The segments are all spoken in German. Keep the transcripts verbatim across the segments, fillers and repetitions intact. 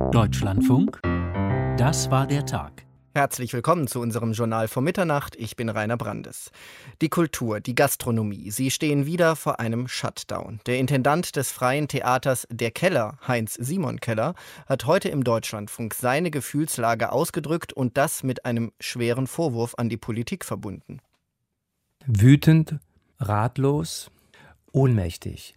Deutschlandfunk, das war der Tag. Herzlich willkommen zu unserem Journal vor Mitternacht. Ich bin Rainer Brandes. Die Kultur, die Gastronomie, sie stehen wieder vor einem Shutdown. Der Intendant des Freien Theaters Der Keller, Heinz-Simon Keller, hat heute im Deutschlandfunk seine Gefühlslage ausgedrückt und das mit einem schweren Vorwurf an die Politik verbunden. Wütend, ratlos, ohnmächtig.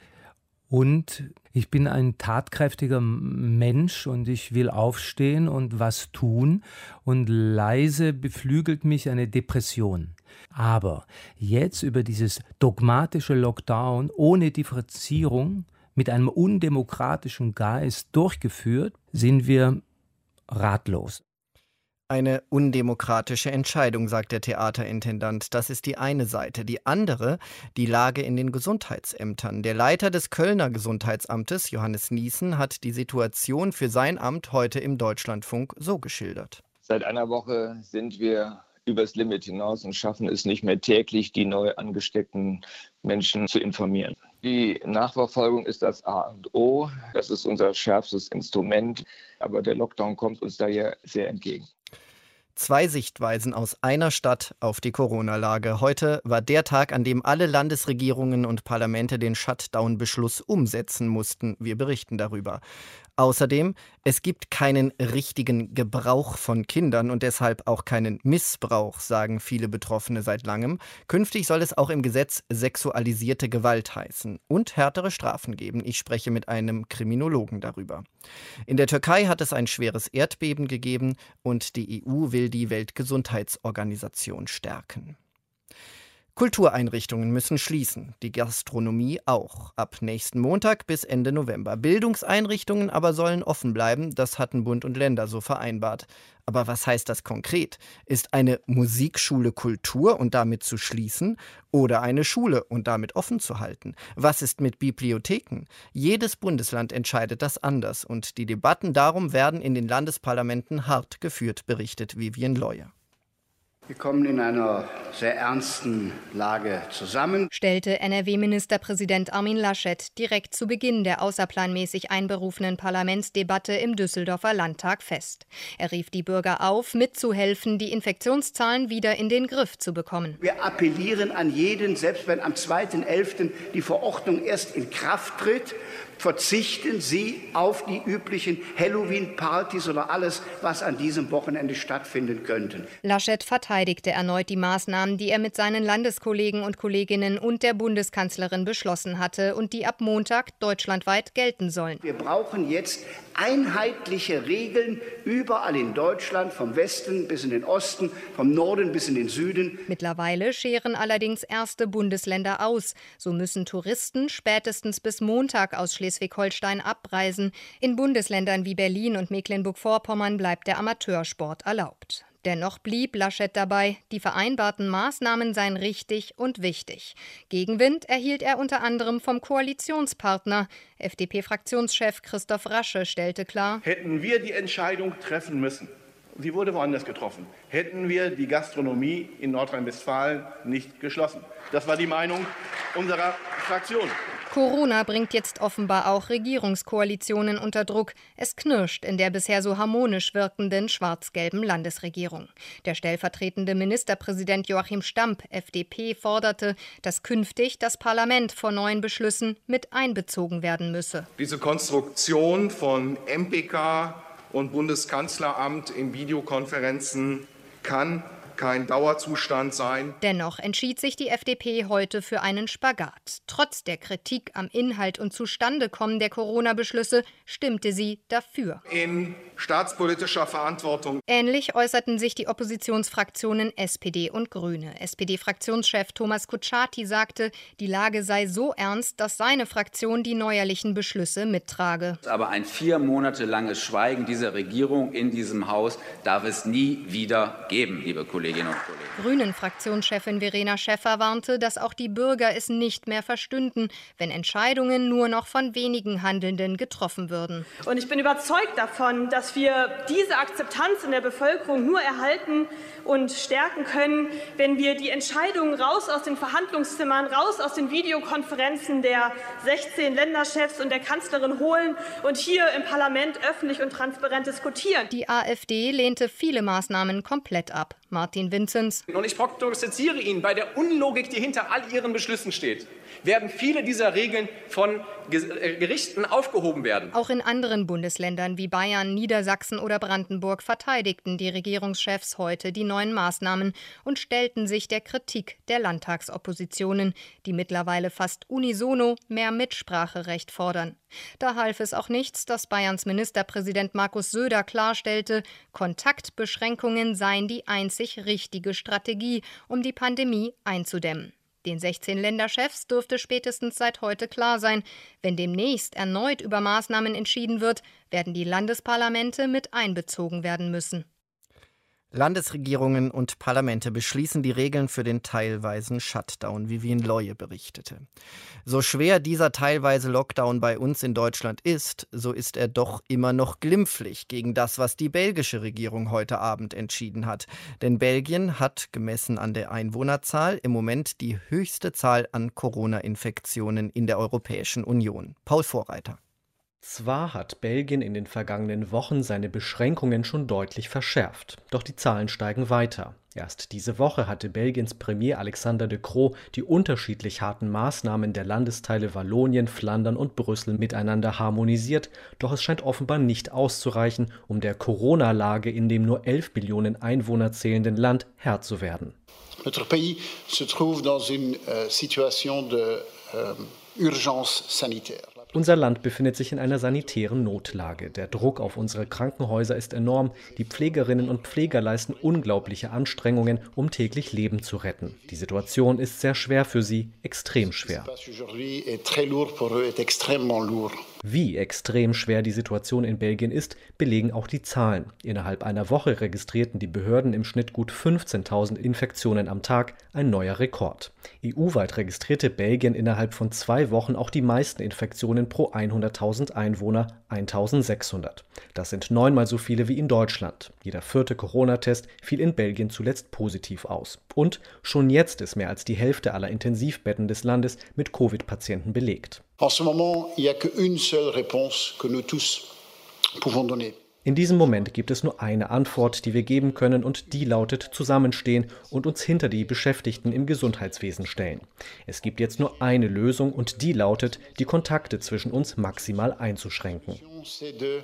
Und ich bin ein tatkräftiger Mensch und ich will aufstehen und was tun. Und leise beflügelt mich eine Depression. Aber jetzt über dieses dogmatische Lockdown ohne Differenzierung, mit einem undemokratischen Geist durchgeführt, sind wir ratlos. Eine undemokratische Entscheidung, sagt der Theaterintendant. Das ist die eine Seite. Die andere, die Lage in den Gesundheitsämtern. Der Leiter des Kölner Gesundheitsamtes, Johannes Niesen, hat die Situation für sein Amt heute im Deutschlandfunk so geschildert. Seit einer Woche sind wir übers Limit hinaus und schaffen es nicht mehr täglich, die neu angesteckten Menschen zu informieren. Die Nachverfolgung ist das A und O. Das ist unser schärfstes Instrument. Aber der Lockdown kommt uns da ja sehr entgegen. Zwei Sichtweisen aus einer Stadt auf die Corona-Lage. Heute war der Tag, an dem alle Landesregierungen und Parlamente den Shutdown-Beschluss umsetzen mussten. Wir berichten darüber. Außerdem, es gibt keinen richtigen Gebrauch von Kindern und deshalb auch keinen Missbrauch, sagen viele Betroffene seit langem. Künftig soll es auch im Gesetz sexualisierte Gewalt heißen und härtere Strafen geben. Ich spreche mit einem Kriminologen darüber. In der Türkei hat es ein schweres Erdbeben gegeben und die E U will die Weltgesundheitsorganisation stärken. Kultureinrichtungen müssen schließen, die Gastronomie auch, ab nächsten Montag bis Ende November. Bildungseinrichtungen aber sollen offen bleiben, das hatten Bund und Länder so vereinbart. Aber was heißt das konkret? Ist eine Musikschule Kultur und damit zu schließen oder eine Schule und damit offen zu halten? Was ist mit Bibliotheken? Jedes Bundesland entscheidet das anders und die Debatten darum werden in den Landesparlamenten hart geführt, berichtet Vivien Leue. Wir kommen in einer sehr ernsten Lage zusammen, stellte N R W-Ministerpräsident Armin Laschet direkt zu Beginn der außerplanmäßig einberufenen Parlamentsdebatte im Düsseldorfer Landtag fest. Er rief die Bürger auf, mitzuhelfen, die Infektionszahlen wieder in den Griff zu bekommen. Wir appellieren an jeden, selbst wenn am zweiten elften die Verordnung erst in Kraft tritt, verzichten Sie auf die üblichen Halloween-Partys oder alles, was an diesem Wochenende stattfinden könnte. Laschet verteidigte erneut die Maßnahmen, die er mit seinen Landeskollegen und Kolleginnen und der Bundeskanzlerin beschlossen hatte und die ab Montag deutschlandweit gelten sollen. Wir brauchen jetzt einheitliche Regeln überall in Deutschland, vom Westen bis in den Osten, vom Norden bis in den Süden. Mittlerweile scheren allerdings erste Bundesländer aus. So müssen Touristen spätestens bis Montag aus Schleswig-Holstein abreisen. In Bundesländern wie Berlin und Mecklenburg-Vorpommern bleibt der Amateursport erlaubt. Dennoch blieb Laschet dabei, die vereinbarten Maßnahmen seien richtig und wichtig. Gegenwind erhielt er unter anderem vom Koalitionspartner. F D P-Fraktionschef Christoph Rasche stellte klar: Hätten wir die Entscheidung treffen müssen, sie wurde woanders getroffen, hätten wir die Gastronomie in Nordrhein-Westfalen nicht geschlossen. Das war die Meinung unserer Fraktion. Corona bringt jetzt offenbar auch Regierungskoalitionen unter Druck. Es knirscht in der bisher so harmonisch wirkenden schwarz-gelben Landesregierung. Der stellvertretende Ministerpräsident Joachim Stamp, F D P, forderte, dass künftig das Parlament vor neuen Beschlüssen mit einbezogen werden müsse. Diese Konstruktion von M P K und Bundeskanzleramt in Videokonferenzen kann kein Dauerzustand sein. Dennoch entschied sich die F D P heute für einen Spagat. Trotz der Kritik am Inhalt und Zustandekommen der Corona-Beschlüsse stimmte sie dafür. In staatspolitischer Verantwortung. Ähnlich äußerten sich die Oppositionsfraktionen S P D und Grüne. S P D-Fraktionschef Thomas Kutschaty sagte, die Lage sei so ernst, dass seine Fraktion die neuerlichen Beschlüsse mittrage. Aber ein vier Monate langes Schweigen dieser Regierung in diesem Haus darf es nie wieder geben, liebe Kollegen. Kolleginnen und Kollegen. Grünen-Fraktionschefin Verena Schäffer warnte, dass auch die Bürger es nicht mehr verstünden, wenn Entscheidungen nur noch von wenigen Handelnden getroffen würden. Und ich bin überzeugt davon, dass wir diese Akzeptanz in der Bevölkerung nur erhalten und stärken können, wenn wir die Entscheidungen raus aus den Verhandlungszimmern, raus aus den Videokonferenzen der sechzehn Länderchefs und der Kanzlerin holen und hier im Parlament öffentlich und transparent diskutieren. Die AfD lehnte viele Maßnahmen komplett ab. Martin Vinzenz. Und ich prognostiziere Ihnen, bei der Unlogik, die hinter all Ihren Beschlüssen steht, werden viele dieser Regeln von Gerichten aufgehoben werden. Auch in anderen Bundesländern wie Bayern, Niedersachsen oder Brandenburg verteidigten die Regierungschefs heute die neuen Maßnahmen und stellten sich der Kritik der Landtagsoppositionen, die mittlerweile fast unisono mehr Mitspracherecht fordern. Da half es auch nichts, dass Bayerns Ministerpräsident Markus Söder klarstellte, Kontaktbeschränkungen seien die einzig richtige Strategie, um die Pandemie einzudämmen. Den sechzehn Länderchefs dürfte spätestens seit heute klar sein, wenn demnächst erneut über Maßnahmen entschieden wird, werden die Landesparlamente mit einbezogen werden müssen. Landesregierungen und Parlamente beschließen die Regeln für den teilweisen Shutdown, wie Wien Leue berichtete. So schwer dieser teilweise Lockdown bei uns in Deutschland ist, so ist er doch immer noch glimpflich gegen das, was die belgische Regierung heute Abend entschieden hat. Denn Belgien hat, gemessen an der Einwohnerzahl, im Moment die höchste Zahl an Corona-Infektionen in der Europäischen Union. Paul Vorreiter. Zwar hat Belgien in den vergangenen Wochen seine Beschränkungen schon deutlich verschärft, doch die Zahlen steigen weiter. Erst diese Woche hatte Belgiens Premier Alexander De Croo die unterschiedlich harten Maßnahmen der Landesteile Wallonien, Flandern und Brüssel miteinander harmonisiert, doch es scheint offenbar nicht auszureichen, um der Corona-Lage in dem nur elf Millionen Einwohner zählenden Land Herr zu werden. Notre pays se trouve dans une euh, situation de euh, urgence sanitaire. Unser Land befindet sich in einer sanitären Notlage. Der Druck auf unsere Krankenhäuser ist enorm. Die Pflegerinnen und Pfleger leisten unglaubliche Anstrengungen, um täglich Leben zu retten. Die Situation ist sehr schwer für sie, extrem schwer. Wie extrem schwer die Situation in Belgien ist, belegen auch die Zahlen. Innerhalb einer Woche registrierten die Behörden im Schnitt gut fünfzehntausend Infektionen am Tag, ein neuer Rekord. E U-weit registrierte Belgien innerhalb von zwei Wochen auch die meisten Infektionen pro hunderttausend Einwohner, eintausendsechshundert. Das sind neunmal so viele wie in Deutschland. Jeder vierte Corona-Test fiel in Belgien zuletzt positiv aus. Und schon jetzt ist mehr als die Hälfte aller Intensivbetten des Landes mit Covid-Patienten belegt. En ce moment, il y a qu'une seule réponse que nous tous pouvons donner. In diesem Moment gibt es nur eine Antwort, die wir geben können, und die lautet zusammenstehen und uns hinter die Beschäftigten im Gesundheitswesen stellen. Es gibt jetzt nur eine Lösung und die lautet, die Kontakte zwischen uns maximal einzuschränken. C'est de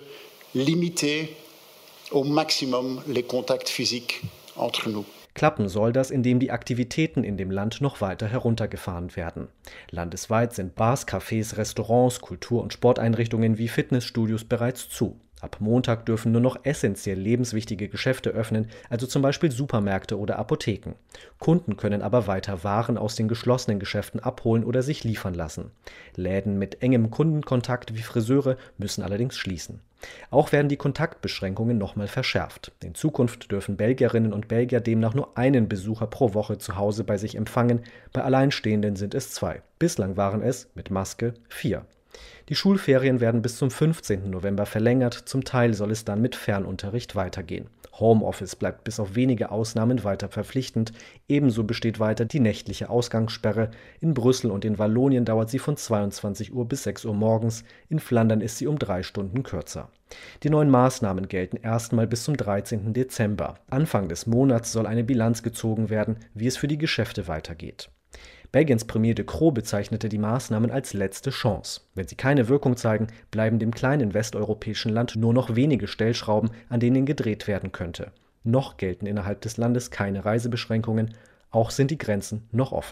limiter au maximum les contacts physiques entre nous. Klappen soll das, indem die Aktivitäten in dem Land noch weiter heruntergefahren werden. Landesweit sind Bars, Cafés, Restaurants, Kultur- und Sporteinrichtungen wie Fitnessstudios bereits zu. Ab Montag dürfen nur noch essentiell lebenswichtige Geschäfte öffnen, also zum Beispiel Supermärkte oder Apotheken. Kunden können aber weiter Waren aus den geschlossenen Geschäften abholen oder sich liefern lassen. Läden mit engem Kundenkontakt wie Friseure müssen allerdings schließen. Auch werden die Kontaktbeschränkungen nochmal verschärft. In Zukunft dürfen Belgierinnen und Belgier demnach nur einen Besucher pro Woche zu Hause bei sich empfangen, bei Alleinstehenden sind es zwei. Bislang waren es, mit Maske, vier. Die Schulferien werden bis zum fünfzehnten November verlängert, zum Teil soll es dann mit Fernunterricht weitergehen. Homeoffice bleibt bis auf wenige Ausnahmen weiter verpflichtend, ebenso besteht weiter die nächtliche Ausgangssperre. In Brüssel und in Wallonien dauert sie von zweiundzwanzig Uhr bis sechs Uhr morgens, in Flandern ist sie um drei Stunden kürzer. Die neuen Maßnahmen gelten erstmal bis zum dreizehnten Dezember. Anfang des Monats soll eine Bilanz gezogen werden, wie es für die Geschäfte weitergeht. Belgiens Premier De Croo bezeichnete die Maßnahmen als letzte Chance. Wenn sie keine Wirkung zeigen, bleiben dem kleinen westeuropäischen Land nur noch wenige Stellschrauben, an denen gedreht werden könnte. Noch gelten innerhalb des Landes keine Reisebeschränkungen, auch sind die Grenzen noch offen.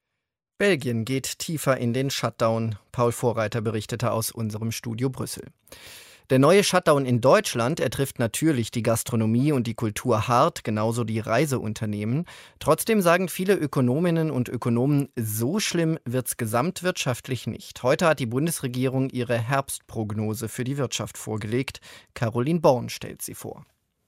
Belgien geht tiefer in den Shutdown. Paul Vorreiter berichtete aus unserem Studio Brüssel. Der neue Shutdown in Deutschland, er trifft natürlich die Gastronomie und die Kultur hart, genauso die Reiseunternehmen. Trotzdem sagen viele Ökonominnen und Ökonomen, so schlimm wird's gesamtwirtschaftlich nicht. Heute hat die Bundesregierung ihre Herbstprognose für die Wirtschaft vorgelegt. Caroline Born stellt sie vor.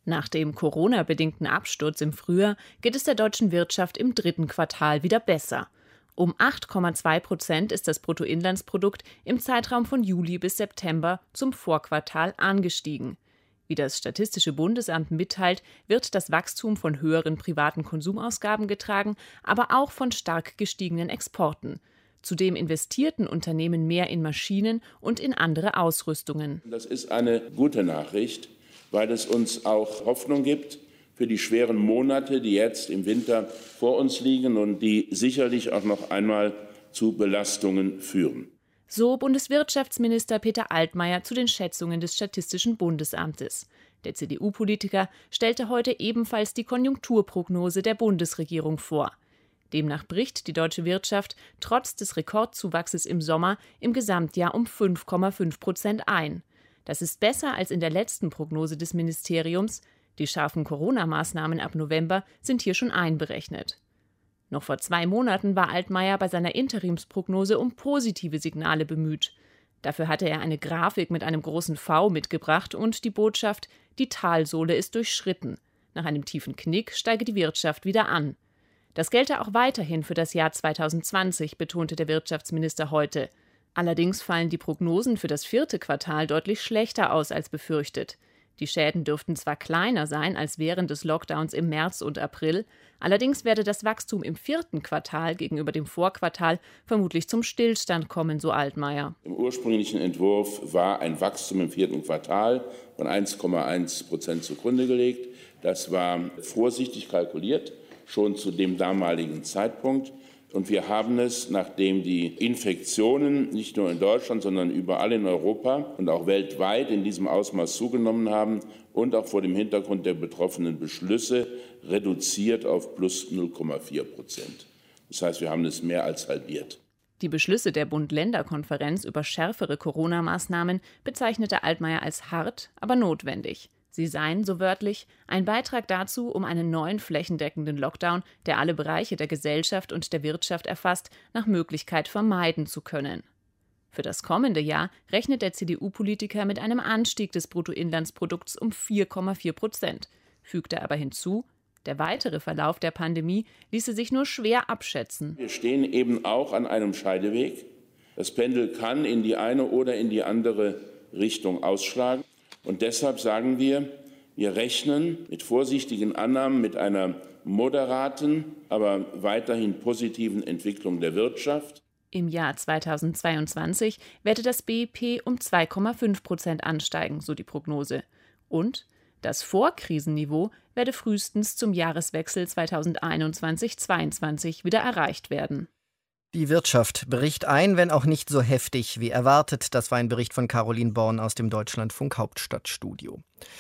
Nach dem Corona-bedingten Absturz im Frühjahr geht es der deutschen Wirtschaft im dritten Quartal wieder besser. Um acht Komma zwei Prozent ist das Bruttoinlandsprodukt im Zeitraum von Juli bis September zum Vorquartal angestiegen. Wie das Statistische Bundesamt mitteilt, wird das Wachstum von höheren privaten Konsumausgaben getragen, aber auch von stark gestiegenen Exporten. Zudem investierten Unternehmen mehr in Maschinen und in andere Ausrüstungen. Das ist eine gute Nachricht, weil es uns auch Hoffnung gibt für die schweren Monate, die jetzt im Winter vor uns liegen und die sicherlich auch noch einmal zu Belastungen führen. So Bundeswirtschaftsminister Peter Altmaier zu den Schätzungen des Statistischen Bundesamtes. Der C D U-Politiker stellte heute ebenfalls die Konjunkturprognose der Bundesregierung vor. Demnach bricht die deutsche Wirtschaft trotz des Rekordzuwachses im Sommer im Gesamtjahr um fünf Komma fünf Prozent ein. Das ist besser als in der letzten Prognose des Ministeriums. Die scharfen Corona-Maßnahmen ab November sind hier schon einberechnet. Noch vor zwei Monaten war Altmaier bei seiner Interimsprognose um positive Signale bemüht. Dafür hatte er eine Grafik mit einem großen V mitgebracht und die Botschaft: Die Talsohle ist durchschritten. Nach einem tiefen Knick steige die Wirtschaft wieder an. Das gelte auch weiterhin für das Jahr zweitausendzwanzig, betonte der Wirtschaftsminister heute. Allerdings fallen die Prognosen für das vierte Quartal deutlich schlechter aus als befürchtet. Die Schäden dürften zwar kleiner sein als während des Lockdowns im März und April, allerdings werde das Wachstum im vierten Quartal gegenüber dem Vorquartal vermutlich zum Stillstand kommen, so Altmaier. Im ursprünglichen Entwurf war ein Wachstum im vierten Quartal von eins Komma eins Prozent zugrunde gelegt. Das war vorsichtig kalkuliert, schon zu dem damaligen Zeitpunkt. Und wir haben es, nachdem die Infektionen nicht nur in Deutschland, sondern überall in Europa und auch weltweit in diesem Ausmaß zugenommen haben und auch vor dem Hintergrund der betroffenen Beschlüsse, reduziert auf plus null Komma vier Prozent. Das heißt, wir haben es mehr als halbiert. Die Beschlüsse der Bund-Länder-Konferenz über schärfere Corona-Maßnahmen bezeichnete Altmaier als hart, aber notwendig. Sie seien, so wörtlich, ein Beitrag dazu, um einen neuen flächendeckenden Lockdown, der alle Bereiche der Gesellschaft und der Wirtschaft erfasst, nach Möglichkeit vermeiden zu können. Für das kommende Jahr rechnet der C D U-Politiker mit einem Anstieg des Bruttoinlandsprodukts um vier Komma vier Prozent, fügte aber hinzu, der weitere Verlauf der Pandemie ließe sich nur schwer abschätzen. Wir stehen eben auch an einem Scheideweg. Das Pendel kann in die eine oder in die andere Richtung ausschlagen. Und deshalb sagen wir, wir rechnen mit vorsichtigen Annahmen, mit einer moderaten, aber weiterhin positiven Entwicklung der Wirtschaft. Im Jahr zweitausendzweiundzwanzig werde das B I P um zwei Komma fünf Prozent ansteigen, so die Prognose. Und das Vorkrisenniveau werde frühestens zum Jahreswechsel zweitausendeinundzwanzig zweiundzwanzig wieder erreicht werden. Die Wirtschaft bricht ein, wenn auch nicht so heftig wie erwartet. Das war ein Bericht von Caroline Born aus dem Deutschlandfunk Hauptstadtstudio.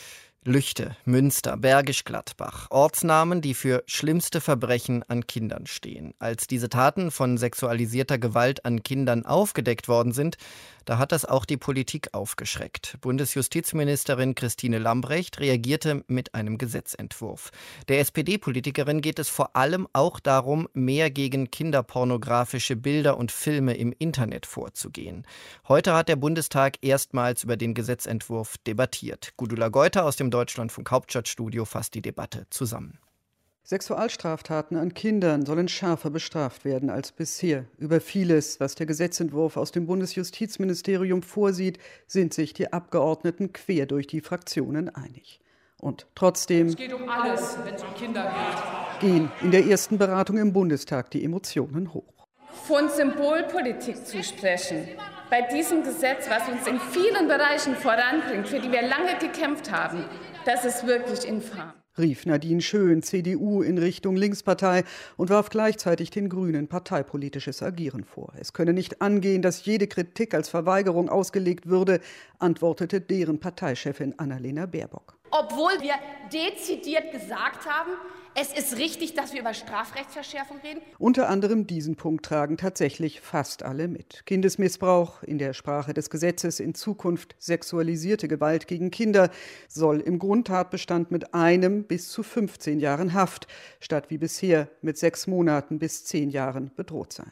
Lüchte, Münster, Bergisch Gladbach. Ortsnamen, die für schlimmste Verbrechen an Kindern stehen. Als diese Taten von sexualisierter Gewalt an Kindern aufgedeckt worden sind, da hat das auch die Politik aufgeschreckt. Bundesjustizministerin Christine Lambrecht reagierte mit einem Gesetzentwurf. Der S P D-Politikerin geht es vor allem auch darum, mehr gegen kinderpornografische Bilder und Filme im Internet vorzugehen. Heute hat der Bundestag erstmals über den Gesetzentwurf debattiert. Gudula Geuter aus dem Deutschlandfunk Hauptstadtstudio fasst die Debatte zusammen. Sexualstraftaten an Kindern sollen schärfer bestraft werden als bisher. Über vieles, was der Gesetzentwurf aus dem Bundesjustizministerium vorsieht, sind sich die Abgeordneten quer durch die Fraktionen einig. Und trotzdem es geht um alles, wenn es um Kinder geht. Gehen in der ersten Beratung im Bundestag die Emotionen hoch. Von Symbolpolitik zu sprechen, bei diesem Gesetz, was uns in vielen Bereichen voranbringt, für die wir lange gekämpft haben, das ist wirklich infam. Rief Nadine Schön, C D U, in Richtung Linkspartei und warf gleichzeitig den Grünen parteipolitisches Agieren vor. Es könne nicht angehen, dass jede Kritik als Verweigerung ausgelegt würde, antwortete deren Parteichefin Annalena Baerbock. Obwohl wir dezidiert gesagt haben, es ist richtig, dass wir über Strafrechtsverschärfung reden. Unter anderem diesen Punkt tragen tatsächlich fast alle mit. Kindesmissbrauch, in der Sprache des Gesetzes in Zukunft sexualisierte Gewalt gegen Kinder, soll im Grundtatbestand mit einem bis zu fünfzehn Jahren Haft, statt wie bisher mit sechs Monaten bis zehn Jahren bedroht sein.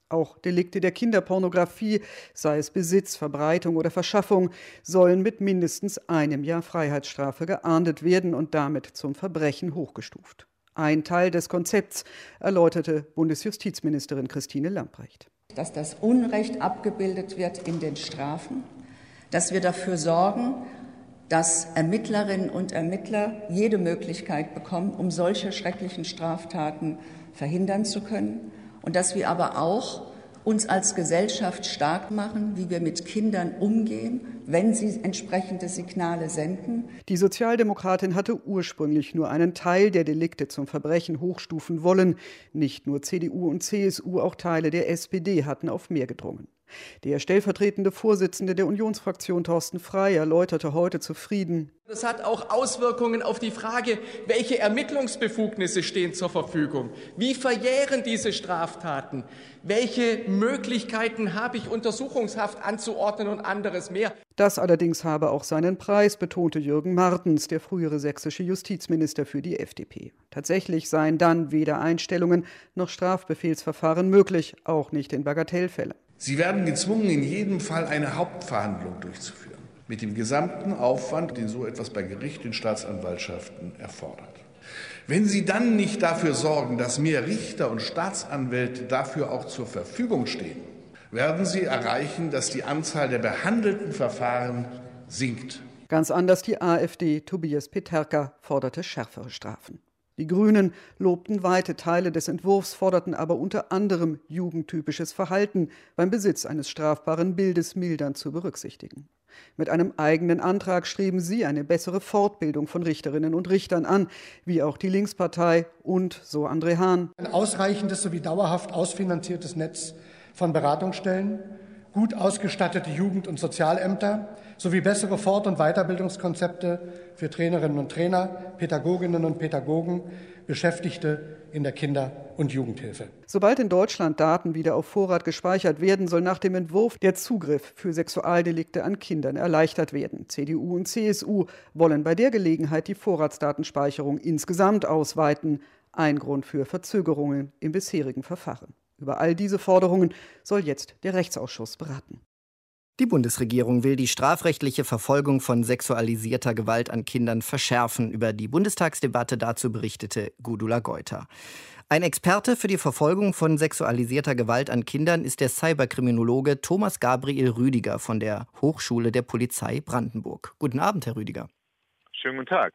Auch Delikte der Kinderpornografie, sei es Besitz, Verbreitung oder Verschaffung, sollen mit mindestens einem Jahr Freiheitsstrafe geahndet werden und damit zum Verbrechen hochgestuft. Ein Teil des Konzepts, erläuterte Bundesjustizministerin Christine Lambrecht. Dass das Unrecht abgebildet wird in den Strafen, dass wir dafür sorgen, dass Ermittlerinnen und Ermittler jede Möglichkeit bekommen, um solche schrecklichen Straftaten verhindern zu können. Und dass wir aber auch uns als Gesellschaft stark machen, wie wir mit Kindern umgehen, wenn sie entsprechende Signale senden. Die Sozialdemokratin hatte ursprünglich nur einen Teil der Delikte zum Verbrechen hochstufen wollen. Nicht nur C D U und C S U, auch Teile der S P D hatten auf mehr gedrungen. Der stellvertretende Vorsitzende der Unionsfraktion Thorsten Frey erläuterte heute zufrieden: Das hat auch Auswirkungen auf die Frage, welche Ermittlungsbefugnisse stehen zur Verfügung. Wie verjähren diese Straftaten? Welche Möglichkeiten habe ich, Untersuchungshaft anzuordnen und anderes mehr? Das allerdings habe auch seinen Preis, betonte Jürgen Martens, der frühere sächsische Justizminister für die F D P. Tatsächlich seien dann weder Einstellungen noch Strafbefehlsverfahren möglich, auch nicht in Bagatellfällen. Sie werden gezwungen, in jedem Fall eine Hauptverhandlung durchzuführen, mit dem gesamten Aufwand, den so etwas bei Gericht und Staatsanwaltschaften erfordert. Wenn Sie dann nicht dafür sorgen, dass mehr Richter und Staatsanwälte dafür auch zur Verfügung stehen, werden Sie erreichen, dass die Anzahl der behandelten Verfahren sinkt. Ganz anders die AfD. Tobias Peterka forderte schärfere Strafen. Die Grünen lobten weite Teile des Entwurfs, forderten aber unter anderem jugendtypisches Verhalten beim Besitz eines strafbaren Bildes mildernd zu berücksichtigen. Mit einem eigenen Antrag streben sie eine bessere Fortbildung von Richterinnen und Richtern an, wie auch die Linkspartei und, so André Hahn, ein ausreichendes sowie dauerhaft ausfinanziertes Netz von Beratungsstellen, gut ausgestattete Jugend- und Sozialämter sowie bessere Fort- und Weiterbildungskonzepte für Trainerinnen und Trainer, Pädagoginnen und Pädagogen, Beschäftigte in der Kinder- und Jugendhilfe. Sobald in Deutschland Daten wieder auf Vorrat gespeichert werden, soll nach dem Entwurf der Zugriff für Sexualdelikte an Kindern erleichtert werden. C D U und C S U wollen bei der Gelegenheit die Vorratsdatenspeicherung insgesamt ausweiten. Ein Grund für Verzögerungen im bisherigen Verfahren. Über all diese Forderungen soll jetzt der Rechtsausschuss beraten. Die Bundesregierung will die strafrechtliche Verfolgung von sexualisierter Gewalt an Kindern verschärfen. Über die Bundestagsdebatte dazu berichtete Gudula Geuter. Ein Experte für die Verfolgung von sexualisierter Gewalt an Kindern ist der Cyberkriminologe Thomas Gabriel Rüdiger von der Hochschule der Polizei Brandenburg. Guten Abend, Herr Rüdiger. Schönen guten Tag.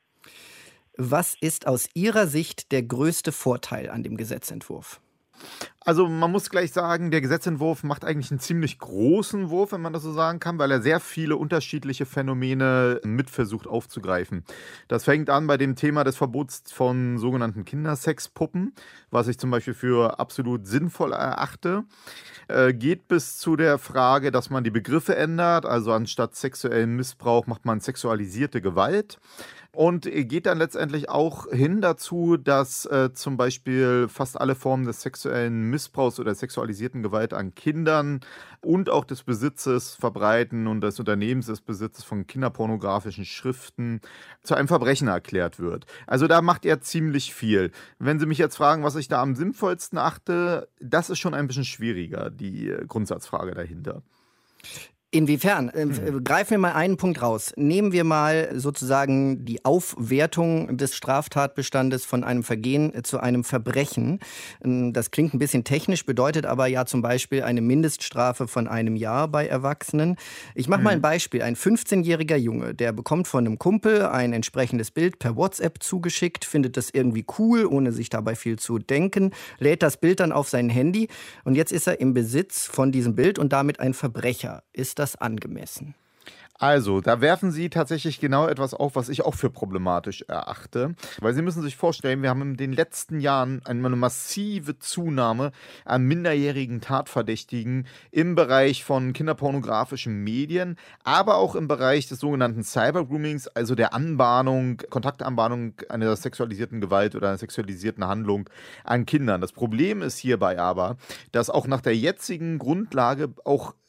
Was ist aus Ihrer Sicht der größte Vorteil an dem Gesetzentwurf? Also man muss gleich sagen, der Gesetzentwurf macht eigentlich einen ziemlich großen Wurf, wenn man das so sagen kann, weil er sehr viele unterschiedliche Phänomene mit versucht aufzugreifen. Das fängt an bei dem Thema des Verbots von sogenannten Kindersexpuppen, was ich zum Beispiel für absolut sinnvoll erachte. Äh, geht bis zu der Frage, dass man die Begriffe ändert, also anstatt sexuellen Missbrauch macht man sexualisierte Gewalt. Und geht dann letztendlich auch hin dazu, dass äh, zum Beispiel fast alle Formen des sexuellen Missbrauchs oder sexualisierten Gewalt an Kindern und auch des Besitzes, Verbreiten und des Unternehmens des Besitzes von kinderpornografischen Schriften zu einem Verbrechen erklärt wird. Also da macht er ziemlich viel. Wenn Sie mich jetzt fragen, was ich da am sinnvollsten achte, das ist schon ein bisschen schwieriger, die Grundsatzfrage dahinter. Inwiefern? Äh, greifen wir mal einen Punkt raus. Nehmen wir mal sozusagen die Aufwertung des Straftatbestandes von einem Vergehen zu einem Verbrechen. Das klingt ein bisschen technisch, bedeutet aber ja zum Beispiel eine Mindeststrafe von einem Jahr bei Erwachsenen. Ich mache mhm. mal ein Beispiel. Ein fünfzehnjähriger Junge, der bekommt von einem Kumpel ein entsprechendes Bild per WhatsApp zugeschickt, findet das irgendwie cool, ohne sich dabei viel zu denken, lädt das Bild dann auf sein Handy und jetzt ist er im Besitz von diesem Bild und damit ein Verbrecher. Ist das angemessen? Also, da werfen Sie tatsächlich genau etwas auf, was ich auch für problematisch erachte. Weil Sie müssen sich vorstellen, wir haben in den letzten Jahren eine massive Zunahme an minderjährigen Tatverdächtigen im Bereich von kinderpornografischen Medien, aber auch im Bereich des sogenannten Cybergroomings, also der Anbahnung, Kontaktanbahnung einer sexualisierten Gewalt oder einer sexualisierten Handlung an Kindern. Das Problem ist hierbei aber, dass auch nach der jetzigen Grundlage auch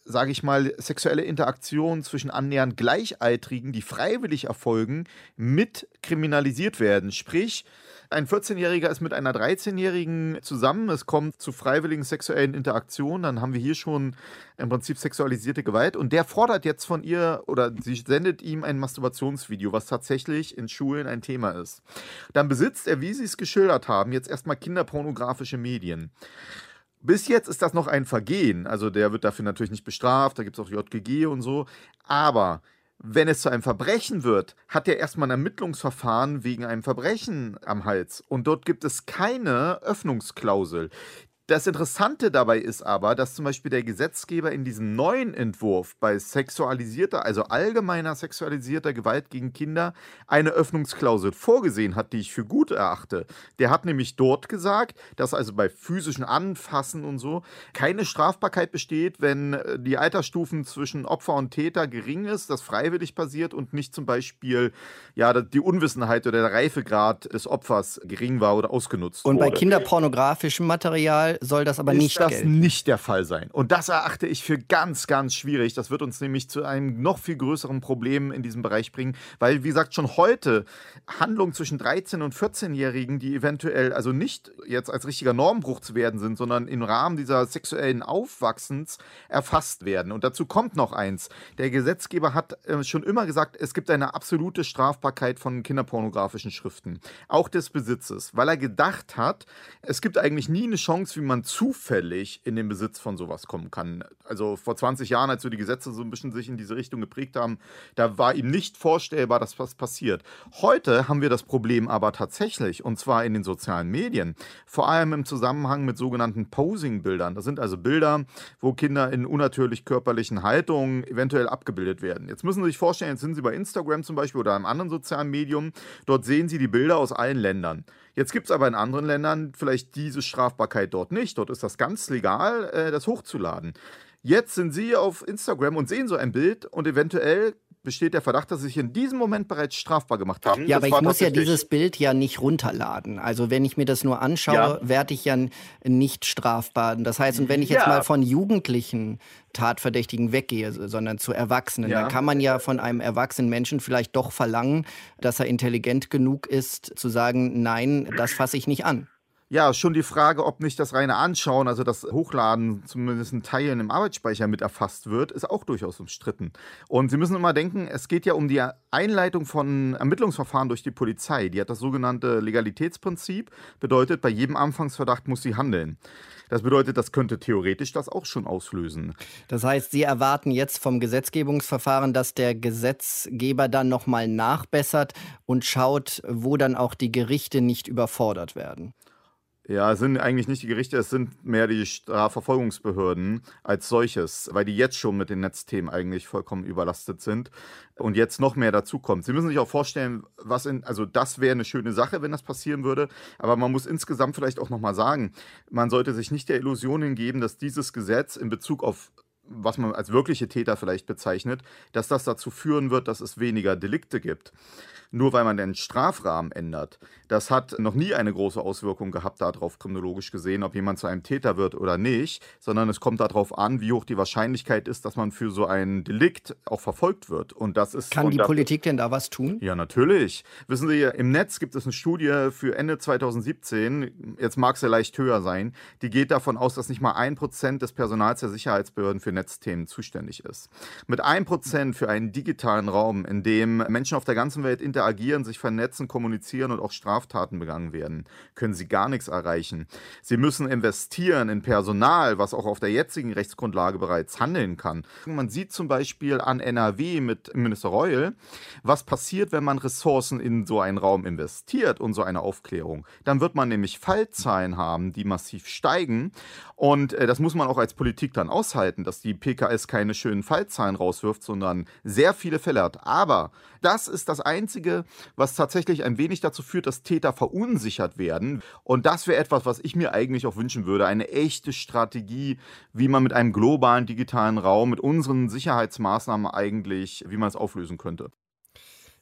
sage ich mal, sexuelle Interaktionen zwischen annähernd Gleichaltrigen, die freiwillig erfolgen, mit kriminalisiert werden. Sprich, ein vierzehnjähriger ist mit einer dreizehnjährigen zusammen, es kommt zu freiwilligen sexuellen Interaktionen, dann haben wir hier schon im Prinzip sexualisierte Gewalt und der fordert jetzt von ihr oder sie sendet ihm ein Masturbationsvideo, was tatsächlich in Schulen ein Thema ist. Dann besitzt er, wie Sie es geschildert haben, jetzt erstmal kinderpornografische Medien. Bis jetzt ist das noch ein Vergehen, also der wird dafür natürlich nicht bestraft, da gibt es auch J G G und so, aber wenn es zu einem Verbrechen wird, hat er erstmal ein Ermittlungsverfahren wegen einem Verbrechen am Hals. Und dort gibt es keine Öffnungsklausel. Das Interessante dabei ist aber, dass zum Beispiel der Gesetzgeber in diesem neuen Entwurf bei sexualisierter, also allgemeiner sexualisierter Gewalt gegen Kinder eine Öffnungsklausel vorgesehen hat, die ich für gut erachte. Der hat nämlich dort gesagt, dass also bei physischen Anfassen und so keine Strafbarkeit besteht, wenn die Altersstufen zwischen Opfer und Täter gering ist, das freiwillig passiert und nicht zum Beispiel ja, die Unwissenheit oder der Reifegrad des Opfers gering war oder ausgenutzt und wurde. Und bei kinderpornografischem Material soll das aber ist nicht das gelten. nicht der Fall sein. Und das erachte ich für ganz, ganz schwierig. Das wird uns nämlich zu einem noch viel größeren Problem in diesem Bereich bringen, weil, wie gesagt, schon heute Handlungen zwischen dreizehn- und vierzehnjährigen, die eventuell also nicht jetzt als richtiger Normbruch zu werden sind, sondern im Rahmen dieser sexuellen Aufwachsens erfasst werden. Und dazu kommt noch eins. Der Gesetzgeber hat äh, schon immer gesagt, es gibt eine absolute Strafbarkeit von kinderpornografischen Schriften. Auch des Besitzes, weil er gedacht hat, es gibt eigentlich nie eine Chance, wie man zufällig in den Besitz von sowas kommen kann. Also vor zwanzig Jahren, als so die Gesetze so ein bisschen sich in diese Richtung geprägt haben, da war ihm nicht vorstellbar, dass was passiert. Heute haben wir das Problem aber tatsächlich, und zwar in den sozialen Medien, vor allem im Zusammenhang mit sogenannten Posing-Bildern. Das sind also Bilder, wo Kinder in unnatürlich körperlichen Haltungen eventuell abgebildet werden. Jetzt müssen Sie sich vorstellen, jetzt sind Sie bei Instagram zum Beispiel oder einem anderen sozialen Medium, dort sehen Sie die Bilder aus allen Ländern. Jetzt gibt es aber in anderen Ländern vielleicht diese Strafbarkeit dort nicht. Dort ist das ganz legal, äh, das hochzuladen. Jetzt sind Sie auf Instagram und sehen so ein Bild und eventuell besteht der Verdacht, dass Sie sich in diesem Moment bereits strafbar gemacht haben. Ja, das aber ich muss ja dieses Bild ja nicht runterladen. Also wenn ich mir das nur anschaue, ja. werde ich ja nicht strafbar. Das heißt, und wenn ich jetzt ja. mal von Jugendlichen Tatverdächtigen weggehe, sondern zu Erwachsenen, ja. dann kann man ja von einem erwachsenen Menschen vielleicht doch verlangen, dass er intelligent genug ist, zu sagen, nein, das fasse ich nicht an. Ja, schon die Frage, ob nicht das reine Anschauen, also das Hochladen, zumindest ein Teilen im Arbeitsspeicher mit erfasst wird, ist auch durchaus umstritten. Und Sie müssen immer denken, es geht ja um die Einleitung von Ermittlungsverfahren durch die Polizei. Die hat das sogenannte Legalitätsprinzip, bedeutet, bei jedem Anfangsverdacht muss sie handeln. Das bedeutet, das könnte theoretisch das auch schon auslösen. Das heißt, Sie erwarten jetzt vom Gesetzgebungsverfahren, dass der Gesetzgeber dann nochmal nachbessert und schaut, wo dann auch die Gerichte nicht überfordert werden. Ja, es sind eigentlich nicht die Gerichte, es sind mehr die Strafverfolgungsbehörden als solches, weil die jetzt schon mit den Netzthemen eigentlich vollkommen überlastet sind und jetzt noch mehr dazukommt. Sie müssen sich auch vorstellen, was in, also das wäre eine schöne Sache, wenn das passieren würde, aber man muss insgesamt vielleicht auch nochmal sagen, man sollte sich nicht der Illusion hingeben, dass dieses Gesetz in Bezug auf was man als wirkliche Täter vielleicht bezeichnet, dass das dazu führen wird, dass es weniger Delikte gibt. Nur weil man den Strafrahmen ändert. Das hat noch nie eine große Auswirkung gehabt darauf, kriminologisch gesehen, ob jemand zu einem Täter wird oder nicht, sondern es kommt darauf an, wie hoch die Wahrscheinlichkeit ist, dass man für so ein Delikt auch verfolgt wird. Und das ist, Kann und die das Politik denn da was tun? Ja, natürlich. Wissen Sie, im Netz gibt es eine Studie für Ende zweitausendsiebzehn, jetzt mag sie leicht höher sein, die geht davon aus, dass nicht mal ein Prozent des Personals der Sicherheitsbehörden für Netzthemen zuständig ist. Mit ein Prozent für einen digitalen Raum, in dem Menschen auf der ganzen Welt interagieren, sich vernetzen, kommunizieren und auch Straftaten begangen werden, können sie gar nichts erreichen. Sie müssen investieren in Personal, was auch auf der jetzigen Rechtsgrundlage bereits handeln kann. Man sieht zum Beispiel an N R W mit Minister Reul, was passiert, wenn man Ressourcen in so einen Raum investiert und so eine Aufklärung. Dann wird man nämlich Fallzahlen haben, die massiv steigen und äh, das muss man auch als Politik dann aushalten, dass die P K S keine schönen Fallzahlen rauswirft, sondern sehr viele Fälle hat. Aber das ist das Einzige, was tatsächlich ein wenig dazu führt, dass Täter verunsichert werden. Und das wäre etwas, was ich mir eigentlich auch wünschen würde. Eine echte Strategie, wie man mit einem globalen digitalen Raum, mit unseren Sicherheitsmaßnahmen eigentlich, wie man es auflösen könnte.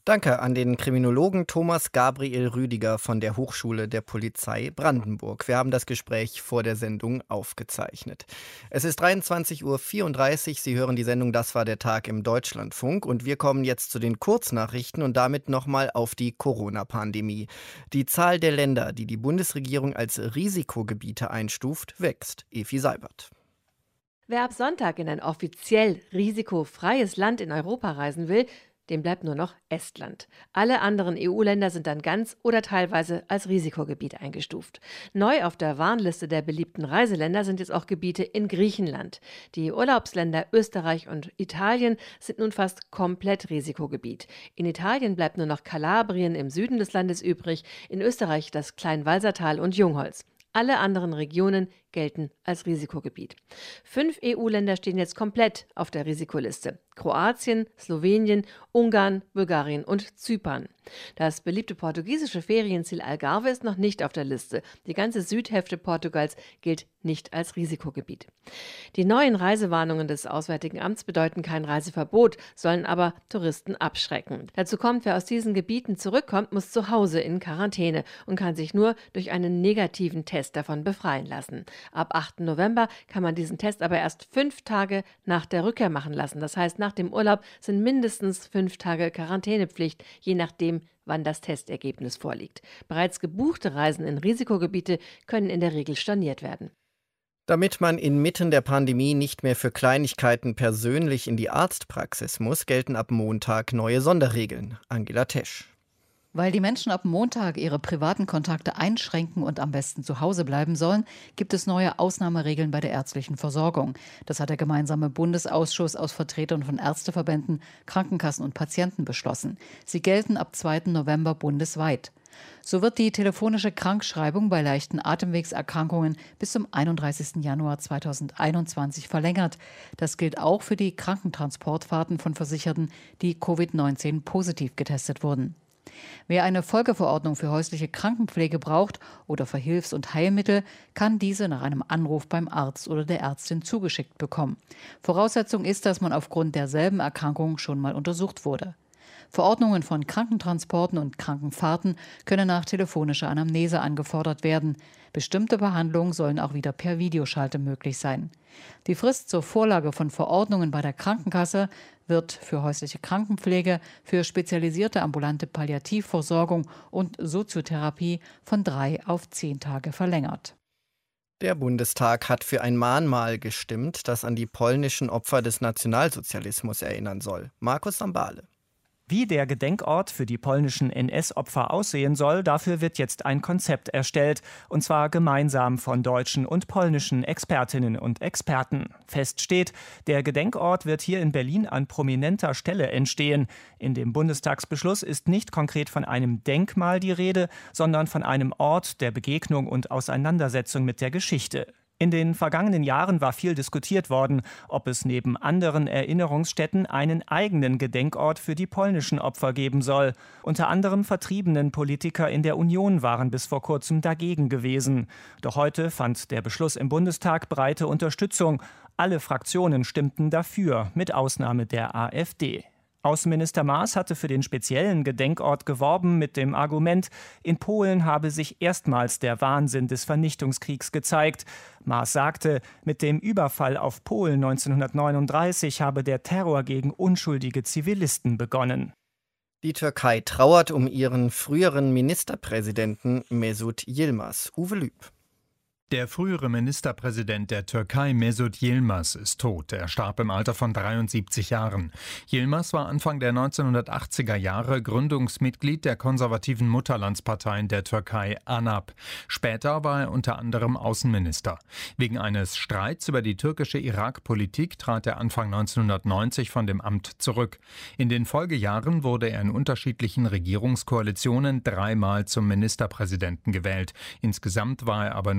Danke an den Kriminologen Thomas Gabriel Rüdiger von der Hochschule der Polizei Brandenburg. Wir haben das Gespräch vor der Sendung aufgezeichnet. Es ist dreiundzwanzig Uhr vierunddreißig. Sie hören die Sendung Das war der Tag im Deutschlandfunk. Und wir kommen jetzt zu den Kurznachrichten und damit nochmal auf die Corona-Pandemie. Die Zahl der Länder, die die Bundesregierung als Risikogebiete einstuft, wächst. Evi Seibert. Wer ab Sonntag in ein offiziell risikofreies Land in Europa reisen will, dem bleibt nur noch Estland. Alle anderen E U-Länder sind dann ganz oder teilweise als Risikogebiet eingestuft. Neu auf der Warnliste der beliebten Reiseländer sind jetzt auch Gebiete in Griechenland. Die Urlaubsländer Österreich und Italien sind nun fast komplett Risikogebiet. In Italien bleibt nur noch Kalabrien im Süden des Landes übrig, in Österreich das Kleinwalsertal und Jungholz. Alle anderen Regionen gelten als Risikogebiet. Fünf E U-Länder stehen jetzt komplett auf der Risikoliste. Kroatien, Slowenien, Ungarn, Bulgarien und Zypern. Das beliebte portugiesische Ferienziel Algarve ist noch nicht auf der Liste. Die ganze Südhälfte Portugals gilt nicht als Risikogebiet. Die neuen Reisewarnungen des Auswärtigen Amts bedeuten kein Reiseverbot, sollen aber Touristen abschrecken. Dazu kommt, wer aus diesen Gebieten zurückkommt, muss zu Hause in Quarantäne und kann sich nur durch einen negativen Test davon befreien lassen. Ab achten November kann man diesen Test aber erst fünf Tage nach der Rückkehr machen lassen. Das heißt, nach dem Urlaub sind mindestens fünf Tage Quarantänepflicht, je nachdem, wann das Testergebnis vorliegt. Bereits gebuchte Reisen in Risikogebiete können in der Regel storniert werden. Damit man inmitten der Pandemie nicht mehr für Kleinigkeiten persönlich in die Arztpraxis muss, gelten ab Montag neue Sonderregeln. Angela Tesch. Weil die Menschen ab Montag ihre privaten Kontakte einschränken und am besten zu Hause bleiben sollen, gibt es neue Ausnahmeregeln bei der ärztlichen Versorgung. Das hat der gemeinsame Bundesausschuss aus Vertretern von Ärzteverbänden, Krankenkassen und Patienten beschlossen. Sie gelten ab zweiten November bundesweit. So wird die telefonische Krankschreibung bei leichten Atemwegserkrankungen bis zum einunddreißigsten Januar zweitausendeinundzwanzig verlängert. Das gilt auch für die Krankentransportfahrten von Versicherten, die Covid neunzehn positiv getestet wurden. Wer eine Folgeverordnung für häusliche Krankenpflege braucht oder für Hilfs- und Heilmittel, kann diese nach einem Anruf beim Arzt oder der Ärztin zugeschickt bekommen. Voraussetzung ist, dass man aufgrund derselben Erkrankung schon mal untersucht wurde. Verordnungen von Krankentransporten und Krankenfahrten können nach telefonischer Anamnese angefordert werden. Bestimmte Behandlungen sollen auch wieder per Videoschalte möglich sein. Die Frist zur Vorlage von Verordnungen bei der Krankenkasse wird für häusliche Krankenpflege, für spezialisierte ambulante Palliativversorgung und Soziotherapie von drei auf zehn Tage verlängert. Der Bundestag hat für ein Mahnmal gestimmt, das an die polnischen Opfer des Nationalsozialismus erinnern soll. Markus Sambale. Wie der Gedenkort für die polnischen N S-Opfer aussehen soll, dafür wird jetzt ein Konzept erstellt, und zwar gemeinsam von deutschen und polnischen Expertinnen und Experten. Fest steht, der Gedenkort wird hier in Berlin an prominenter Stelle entstehen. In dem Bundestagsbeschluss ist nicht konkret von einem Denkmal die Rede, sondern von einem Ort der Begegnung und Auseinandersetzung mit der Geschichte. In den vergangenen Jahren war viel diskutiert worden, ob es neben anderen Erinnerungsstätten einen eigenen Gedenkort für die polnischen Opfer geben soll. Unter anderem vertriebenen Politiker in der Union waren bis vor kurzem dagegen gewesen. Doch heute fand der Beschluss im Bundestag breite Unterstützung. Alle Fraktionen stimmten dafür, mit Ausnahme der AfD. Außenminister Maas hatte für den speziellen Gedenkort geworben mit dem Argument, in Polen habe sich erstmals der Wahnsinn des Vernichtungskriegs gezeigt. Maas sagte, mit dem Überfall auf Polen neunzehnhundertneununddreißig habe der Terror gegen unschuldige Zivilisten begonnen. Die Türkei trauert um ihren früheren Ministerpräsidenten Mesut Yilmaz. Uwe Lüb. Der frühere Ministerpräsident der Türkei, Mesut Yilmaz, ist tot. Er starb im Alter von dreiundsiebzig Jahren. Yilmaz war Anfang der neunzehnhundertachtziger Jahre Gründungsmitglied der konservativen Mutterlandsparteien der Türkei, ANAP. Später war er unter anderem Außenminister. Wegen eines Streits über die türkische Irak-Politik trat er Anfang neunzehnhundertneunzig von dem Amt zurück. In den Folgejahren wurde er in unterschiedlichen Regierungskoalitionen dreimal zum Ministerpräsidenten gewählt. Insgesamt war er aber nur etwas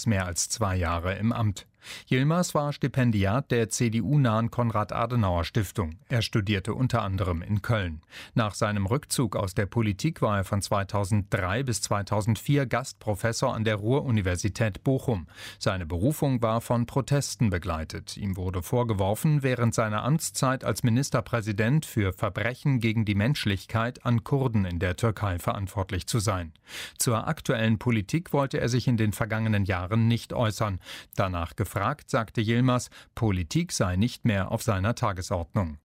etwas mehr als zwei Jahre im Amt. Yilmaz war Stipendiat der C D U-nahen Konrad-Adenauer-Stiftung. Er studierte unter anderem in Köln. Nach seinem Rückzug aus der Politik war er von zweitausenddrei bis zweitausendvier Gastprofessor an der Ruhr-Universität Bochum. Seine Berufung war von Protesten begleitet. Ihm wurde vorgeworfen, während seiner Amtszeit als Ministerpräsident für Verbrechen gegen die Menschlichkeit an Kurden in der Türkei verantwortlich zu sein. Zur aktuellen Politik wollte er sich in den vergangenen Jahren nicht äußern. Danach gefragt, Gefragt, sagte Yilmaz, Politik sei nicht mehr auf seiner Tagesordnung.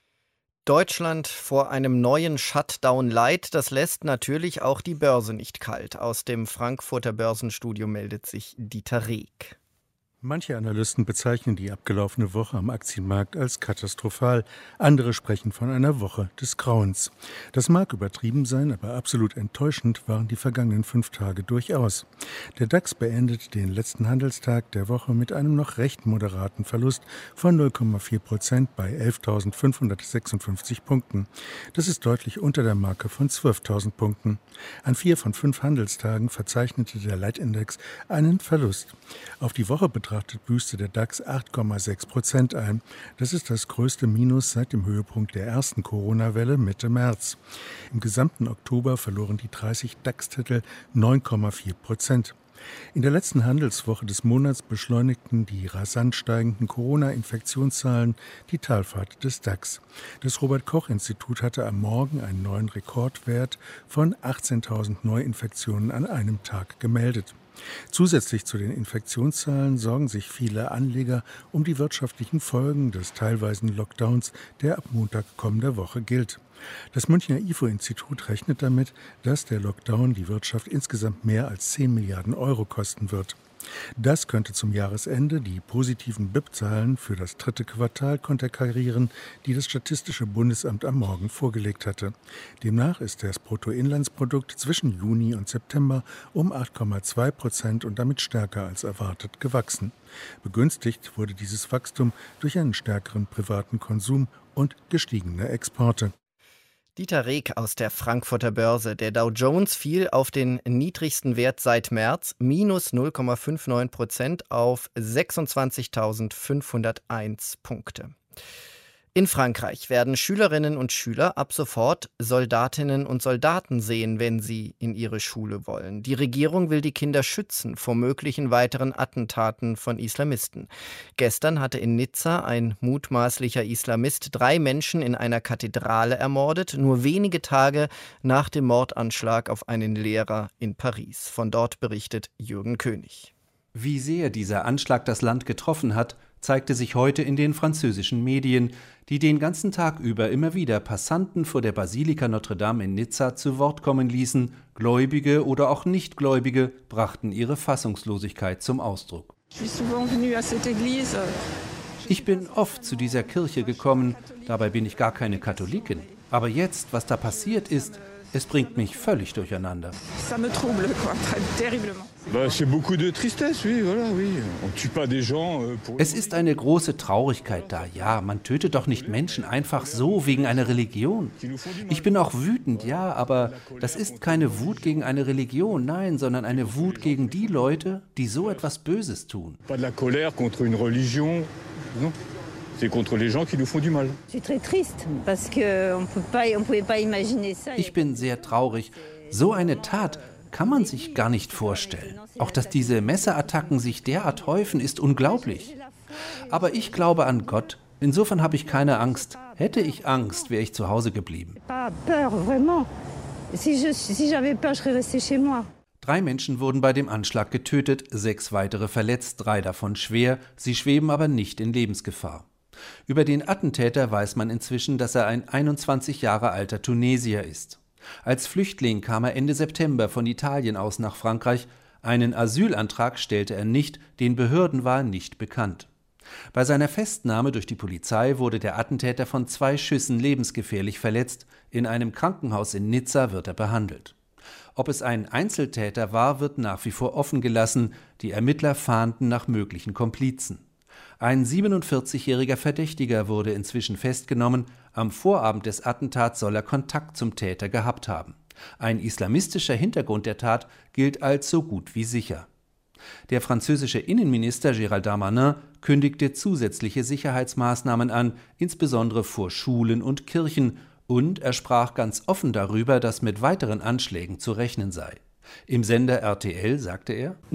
Deutschland vor einem neuen Shutdown light, das lässt natürlich auch die Börse nicht kalt. Aus dem Frankfurter Börsenstudio meldet sich Dieter Reg. Manche Analysten bezeichnen die abgelaufene Woche am Aktienmarkt als katastrophal. Andere sprechen von einer Woche des Grauens. Das mag übertrieben sein, aber absolut enttäuschend waren die vergangenen fünf Tage durchaus. Der DAX beendet den letzten Handelstag der Woche mit einem noch recht moderaten Verlust von null Komma vier Prozent bei elftausendfünfhundertsechsundfünfzig Punkten. Das ist deutlich unter der Marke von zwölftausend Punkten. An vier von fünf Handelstagen verzeichnete der Leitindex einen Verlust. Auf die Woche betrachtet büßte der DAX acht Komma sechs Prozent ein. Das ist das größte Minus seit dem Höhepunkt der ersten Corona-Welle Mitte März. Im gesamten Oktober verloren die dreißig DAX-Titel neun Komma vier Prozent. In der letzten Handelswoche des Monats beschleunigten die rasant steigenden Corona-Infektionszahlen die Talfahrt des DAX. Das Robert-Koch-Institut hatte am Morgen einen neuen Rekordwert von achtzehntausend Neuinfektionen an einem Tag gemeldet. Zusätzlich zu den Infektionszahlen sorgen sich viele Anleger um die wirtschaftlichen Folgen des teilweisen Lockdowns, der ab Montag kommender Woche gilt. Das Münchner I F O-Institut rechnet damit, dass der Lockdown die Wirtschaft insgesamt mehr als zehn Milliarden Euro kosten wird. Das könnte zum Jahresende die positiven B I P-Zahlen für das dritte Quartal konterkarieren, die das Statistische Bundesamt am Morgen vorgelegt hatte. Demnach ist das Bruttoinlandsprodukt zwischen Juni und September um acht Komma zwei Prozent und damit stärker als erwartet gewachsen. Begünstigt wurde dieses Wachstum durch einen stärkeren privaten Konsum und gestiegene Exporte. Dieter Reg aus der Frankfurter Börse. Der Dow Jones fiel auf den niedrigsten Wert seit März, minus null Komma neunundfünfzig Prozent auf sechsundzwanzigtausendfünfhunderteins Punkte. In Frankreich werden Schülerinnen und Schüler ab sofort Soldatinnen und Soldaten sehen, wenn sie in ihre Schule wollen. Die Regierung will die Kinder schützen vor möglichen weiteren Attentaten von Islamisten. Gestern hatte in Nizza ein mutmaßlicher Islamist drei Menschen in einer Kathedrale ermordet, nur wenige Tage nach dem Mordanschlag auf einen Lehrer in Paris. Von dort berichtet Jürgen König. Wie sehr dieser Anschlag das Land getroffen hat, zeigte sich heute in den französischen Medien, die den ganzen Tag über immer wieder Passanten vor der Basilika Notre-Dame in Nizza zu Wort kommen ließen. Gläubige oder auch Nichtgläubige brachten ihre Fassungslosigkeit zum Ausdruck. Ich bin oft zu dieser Kirche gekommen, dabei bin ich gar keine Katholikin. Aber jetzt, was da passiert ist, es bringt mich völlig durcheinander. Es ist eine große Traurigkeit da. Ja, man tötet doch nicht Menschen einfach so wegen einer Religion. Ich bin auch wütend, ja, aber das ist keine Wut gegen eine Religion, nein, sondern eine Wut gegen die Leute, die so etwas Böses tun. Ich bin sehr traurig. So eine Tat kann man sich gar nicht vorstellen. Auch dass diese Messerattacken sich derart häufen, ist unglaublich. Aber ich glaube an Gott. Insofern habe ich keine Angst. Hätte ich Angst, wäre ich zu Hause geblieben. Drei Menschen wurden bei dem Anschlag getötet, sechs weitere verletzt, drei davon schwer. Sie schweben aber nicht in Lebensgefahr. Über den Attentäter weiß man inzwischen, dass er ein einundzwanzig Jahre alter Tunesier ist. Als Flüchtling kam er Ende September von Italien aus nach Frankreich. Einen Asylantrag stellte er nicht, den Behörden war nicht bekannt. Bei seiner Festnahme durch die Polizei wurde der Attentäter von zwei Schüssen lebensgefährlich verletzt. In einem Krankenhaus in Nizza wird er behandelt. Ob es ein Einzeltäter war, wird nach wie vor offen gelassen. Die Ermittler fahnden nach möglichen Komplizen. Ein siebenundvierzigjähriger Verdächtiger wurde inzwischen festgenommen. Am Vorabend des Attentats soll er Kontakt zum Täter gehabt haben. Ein islamistischer Hintergrund der Tat gilt als so gut wie sicher. Der französische Innenminister Gérald Darmanin kündigte zusätzliche Sicherheitsmaßnahmen an, insbesondere vor Schulen und Kirchen, und er sprach ganz offen darüber, dass mit weiteren Anschlägen zu rechnen sei. Im Sender R T L sagte er: Wir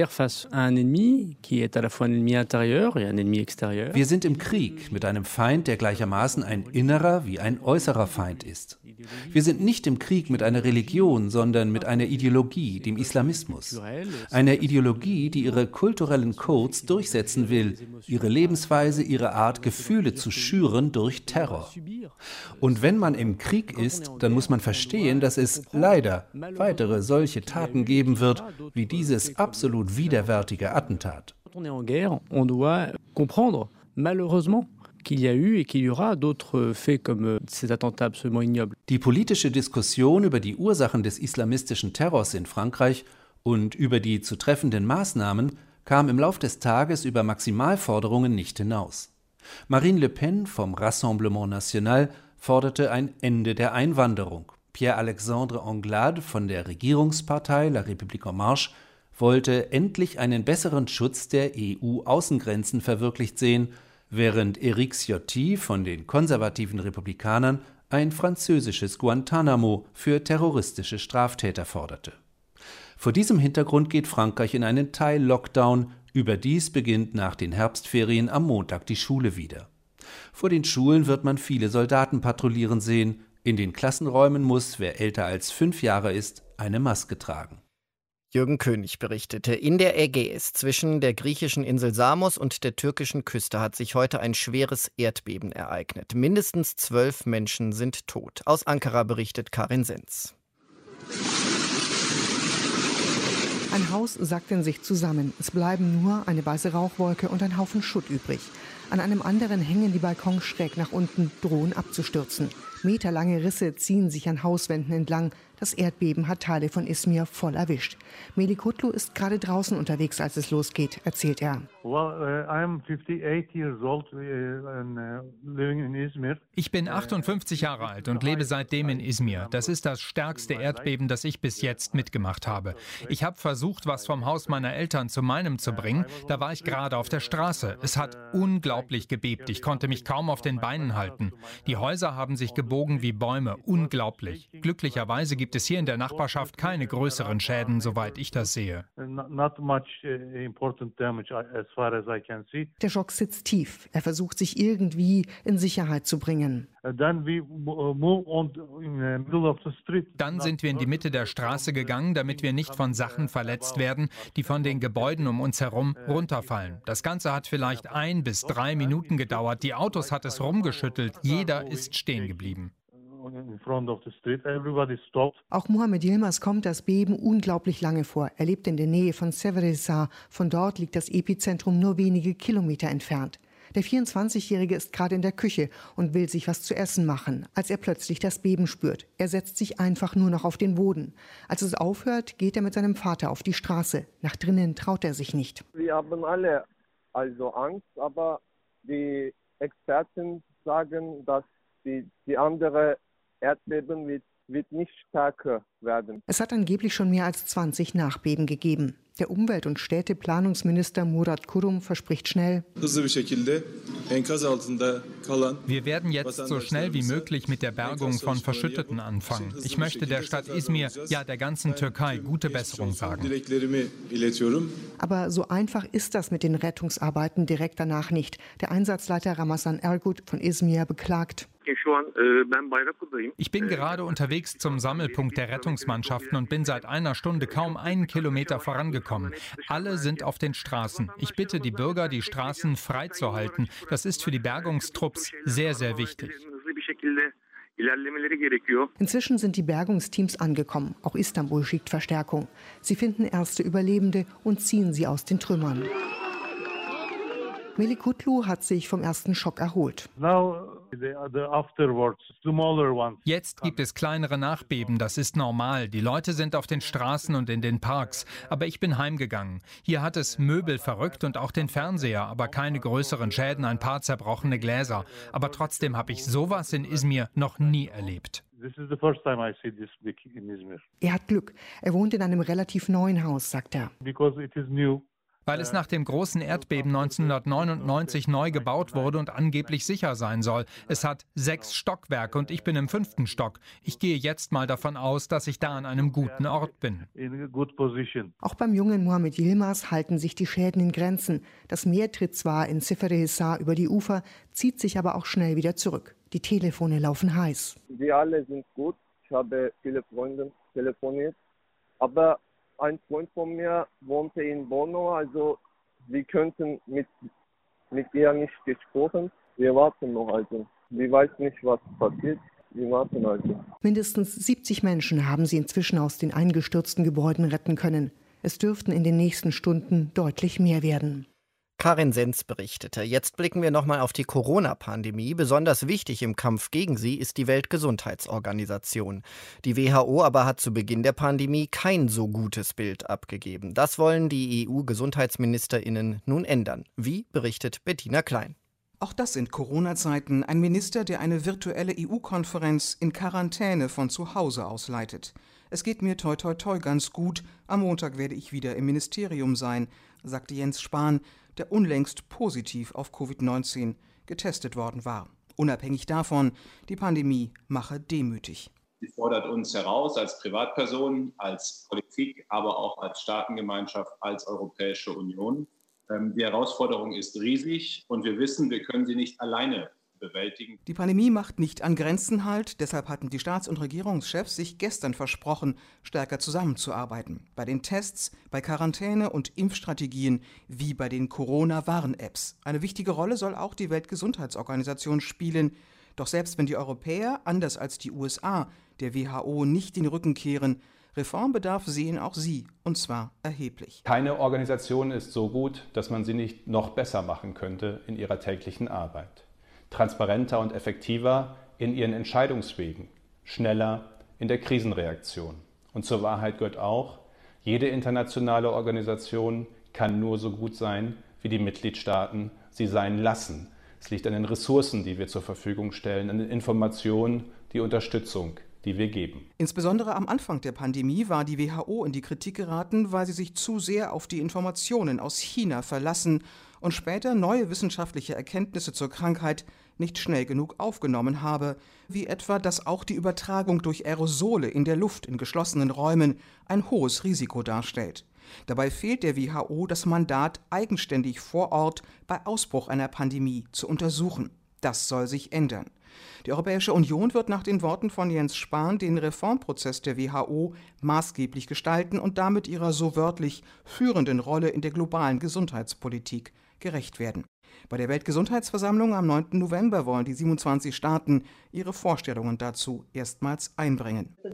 sind im Krieg mit einem Feind, der gleichermaßen ein innerer wie ein äußerer Feind ist. Wir sind nicht im Krieg mit einer Religion, sondern mit einer Ideologie, dem Islamismus. Einer Ideologie, die ihre kulturellen Codes durchsetzen will, ihre Lebensweise, ihre Art, Gefühle zu schüren durch Terror. Und wenn man im Krieg ist, dann muss man verstehen, dass es leider weitere solche Taten geben wird, wie dieses absolut widerwärtige Attentat. Die politische Diskussion über die Ursachen des islamistischen Terrors in Frankreich und über die zu treffenden Maßnahmen kam im Lauf des Tages über Maximalforderungen nicht hinaus. Marine Le Pen vom Rassemblement National forderte ein Ende der Einwanderung. Pierre-Alexandre Anglade von der Regierungspartei La République en Marche wollte endlich einen besseren Schutz der E U-Außengrenzen verwirklicht sehen, während Éric Ciotti von den konservativen Republikanern ein französisches Guantanamo für terroristische Straftäter forderte. Vor diesem Hintergrund geht Frankreich in einen Teil-Lockdown. Überdies beginnt nach den Herbstferien am Montag die Schule wieder. Vor den Schulen wird man viele Soldaten patrouillieren sehen. In den Klassenräumen muss, wer älter als fünf Jahre ist, eine Maske tragen. Jürgen König berichtete, in der Ägäis zwischen der griechischen Insel Samos und der türkischen Küste hat sich heute ein schweres Erdbeben ereignet. Mindestens zwölf Menschen sind tot. Aus Ankara berichtet Karin Senz. Ein Haus sackt in sich zusammen. Es bleiben nur eine weiße Rauchwolke und ein Haufen Schutt übrig. An einem anderen hängen die Balkons schräg nach unten, drohen abzustürzen. Meterlange Risse ziehen sich an Hauswänden entlang. Das Erdbeben hat Teile von Izmir voll erwischt. Mehdi Kutlu ist gerade draußen unterwegs, als es losgeht, erzählt er. Ich bin achtundfünfzig Jahre alt und lebe seitdem in Izmir. Das ist das stärkste Erdbeben, das ich bis jetzt mitgemacht habe. Ich habe versucht, was vom Haus meiner Eltern zu meinem zu bringen. Da war ich gerade auf der Straße. Es hat unglaublich gebebt. Ich konnte mich kaum auf den Beinen halten. Die Häuser haben sich gebogen wie Bäume. Unglaublich. Glücklicherweise gibt es hier in der Nachbarschaft keine größeren Schäden, soweit ich das sehe. Der Schock sitzt tief. Er versucht, sich irgendwie in Sicherheit zu bringen. Dann sind wir in die Mitte der Straße gegangen, damit wir nicht von Sachen verletzt werden, die von den Gebäuden um uns herum runterfallen. Das Ganze hat vielleicht ein bis drei Minuten gedauert. Die Autos hat es rumgeschüttelt. Jeder ist stehen geblieben. Auch Mohamed Yilmaz kommt das Beben unglaublich lange vor. Er lebt in der Nähe von Seferihisar. Von dort liegt das Epizentrum nur wenige Kilometer entfernt. Der vierundzwanzigjährige ist gerade in der Küche und will sich was zu essen machen, als er plötzlich das Beben spürt. Er setzt sich einfach nur noch auf den Boden. Als es aufhört, geht er mit seinem Vater auf die Straße. Nach drinnen traut er sich nicht. Wir haben alle also Angst, aber die Experten sagen, dass die, die andere Erdbeben wird, wird nicht stärker werden. Es hat angeblich schon mehr als zwanzig Nachbeben gegeben. Der Umwelt- und Städteplanungsminister Murat Kurum verspricht schnell: Wir werden jetzt so schnell wie möglich mit der Bergung von Verschütteten anfangen. Ich möchte der Stadt Izmir, ja der ganzen Türkei, gute Besserung sagen. Aber so einfach ist das mit den Rettungsarbeiten direkt danach nicht. Der Einsatzleiter Ramazan Ergut von Izmir beklagt: Ich bin gerade unterwegs zum Sammelpunkt der Rettungsmannschaften und bin seit einer Stunde kaum einen Kilometer vorangekommen. Alle sind auf den Straßen. Ich bitte die Bürger, die Straßen freizuhalten. Das ist für die Bergungstrupps sehr, sehr wichtig. Inzwischen sind die Bergungsteams angekommen. Auch Istanbul schickt Verstärkung. Sie finden erste Überlebende und ziehen sie aus den Trümmern. Mehdi Kutlu hat sich vom ersten Schock erholt. Jetzt gibt es kleinere Nachbeben, das ist normal. Die Leute sind auf den Straßen und in den Parks. Aber ich bin heimgegangen. Hier hat es Möbel verrückt und auch den Fernseher, aber keine größeren Schäden, ein paar zerbrochene Gläser. Aber trotzdem habe ich sowas in Izmir noch nie erlebt. Er hat Glück. Er wohnt in einem relativ neuen Haus, sagt er. Because it is new. Weil es nach dem großen Erdbeben neunzehnhundertneunundneunzig neu gebaut wurde und angeblich sicher sein soll. Es hat sechs Stockwerke und ich bin im fünften Stock. Ich gehe jetzt mal davon aus, dass ich da an einem guten Ort bin. Auch beim jungen Mohamed Yilmaz halten sich die Schäden in Grenzen. Das Meer tritt zwar in Seferi Hisar über die Ufer, zieht sich aber auch schnell wieder zurück. Die Telefone laufen heiß. Wir alle sind gut. Ich habe viele Freunde telefoniert. Aber ein Freund von mir wohnte in Borno, also wir könnten mit, mit ihr nicht gesprochen. Wir warten noch also. Wir wissen nicht, was passiert. Wir warten also. Mindestens siebzig Menschen haben sie inzwischen aus den eingestürzten Gebäuden retten können. Es dürften in den nächsten Stunden deutlich mehr werden. Karin Senz berichtete. Jetzt blicken wir nochmal auf die Corona-Pandemie. Besonders wichtig im Kampf gegen sie ist die Weltgesundheitsorganisation. Die W H O aber hat zu Beginn der Pandemie kein so gutes Bild abgegeben. Das wollen die E U-GesundheitsministerInnen nun ändern. Wie, berichtet Bettina Klein. Auch das sind Corona-Zeiten. Ein Minister, der eine virtuelle E U-Konferenz in Quarantäne von zu Hause aus leitet. Es geht mir toi toi toi ganz gut. Am Montag werde ich wieder im Ministerium sein, sagte Jens Spahn, der unlängst positiv auf Covid neunzehn getestet worden war. Unabhängig davon, die Pandemie mache demütig. Sie fordert uns heraus als Privatpersonen, als Politik, aber auch als Staatengemeinschaft, als Europäische Union. Die Herausforderung ist riesig und wir wissen, wir können sie nicht alleine bewältigen. Die Pandemie macht nicht an Grenzen halt. Deshalb hatten die Staats- und Regierungschefs sich gestern versprochen, stärker zusammenzuarbeiten. Bei den Tests, bei Quarantäne und Impfstrategien wie bei den Corona-Warn-Apps. Eine wichtige Rolle soll auch die Weltgesundheitsorganisation spielen. Doch selbst wenn die Europäer, anders als die U S A, der W H O nicht den Rücken kehren, Reformbedarf sehen auch sie, und zwar erheblich. Keine Organisation ist so gut, dass man sie nicht noch besser machen könnte in ihrer täglichen Arbeit. Transparenter und effektiver in ihren Entscheidungswegen, schneller in der Krisenreaktion. Und zur Wahrheit gehört auch, jede internationale Organisation kann nur so gut sein, wie die Mitgliedstaaten sie sein lassen. Es liegt an den Ressourcen, die wir zur Verfügung stellen, an den Informationen, die Unterstützung, die wir geben. Insbesondere am Anfang der Pandemie war die W H O in die Kritik geraten, weil sie sich zu sehr auf die Informationen aus China verlassen und später neue wissenschaftliche Erkenntnisse zur Krankheit nicht schnell genug aufgenommen habe, wie etwa, dass auch die Übertragung durch Aerosole in der Luft in geschlossenen Räumen ein hohes Risiko darstellt. Dabei fehlt der W H O das Mandat, eigenständig vor Ort bei Ausbruch einer Pandemie zu untersuchen. Das soll sich ändern. Die Europäische Union wird nach den Worten von Jens Spahn den Reformprozess der W H O maßgeblich gestalten und damit ihrer so wörtlich führenden Rolle in der globalen Gesundheitspolitik gerecht werden. Bei der Weltgesundheitsversammlung am neunten November wollen die siebenundzwanzig Staaten ihre Vorstellungen dazu erstmals einbringen. Die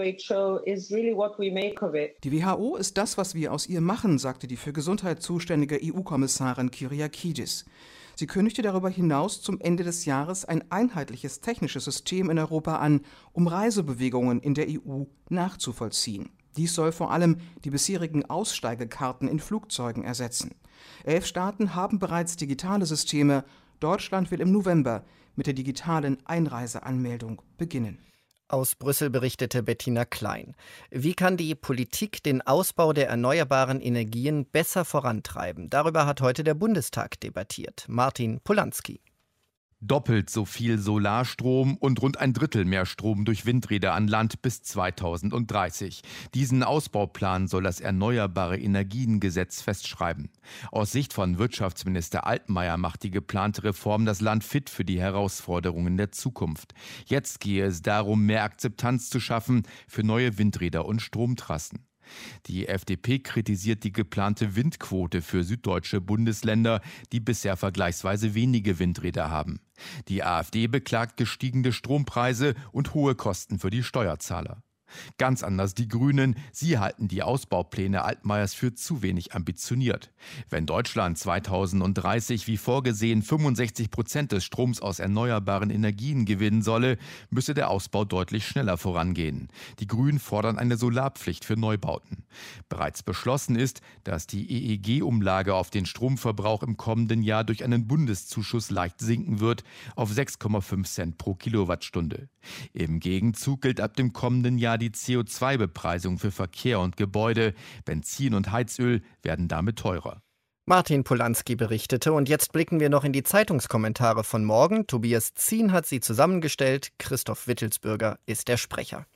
W H O ist das, was wir aus ihr machen, sagte die für Gesundheit zuständige E U-Kommissarin Kyriakidis. Sie kündigte darüber hinaus zum Ende des Jahres ein einheitliches technisches System in Europa an, um Reisebewegungen in der E U nachzuvollziehen. Dies soll vor allem die bisherigen Aussteigekarten in Flugzeugen ersetzen. Elf Staaten haben bereits digitale Systeme. Deutschland will im November mit der digitalen Einreiseanmeldung beginnen. Aus Brüssel berichtete Bettina Klein. Wie kann die Politik den Ausbau der erneuerbaren Energien besser vorantreiben? Darüber hat heute der Bundestag debattiert. Martin Polanski. Doppelt so viel Solarstrom und rund ein Drittel mehr Strom durch Windräder an Land bis zweitausenddreißig. Diesen Ausbauplan soll das Erneuerbare Energiengesetz festschreiben. Aus Sicht von Wirtschaftsminister Altmaier macht die geplante Reform das Land fit für die Herausforderungen der Zukunft. Jetzt gehe es darum, mehr Akzeptanz zu schaffen für neue Windräder und Stromtrassen. Die F D P kritisiert die geplante Windquote für süddeutsche Bundesländer, die bisher vergleichsweise wenige Windräder haben. Die AfD beklagt gestiegene Strompreise und hohe Kosten für die Steuerzahler. Ganz anders die Grünen. Sie halten die Ausbaupläne Altmaiers für zu wenig ambitioniert. Wenn Deutschland zweitausenddreißig wie vorgesehen fünfundsechzig Prozent des Stroms aus erneuerbaren Energien gewinnen solle, müsse der Ausbau deutlich schneller vorangehen. Die Grünen fordern eine Solarpflicht für Neubauten. Bereits beschlossen ist, dass die E E G-Umlage auf den Stromverbrauch im kommenden Jahr durch einen Bundeszuschuss leicht sinken wird auf sechs Komma fünf Cent pro Kilowattstunde. Im Gegenzug gilt ab dem kommenden Jahr die C O zwei Bepreisung für Verkehr und Gebäude. Benzin und Heizöl werden damit teurer. Martin Polanski berichtete und jetzt blicken wir noch in die Zeitungskommentare von morgen. Tobias Zien hat sie zusammengestellt, Christoph Wittelsbürger ist der Sprecher.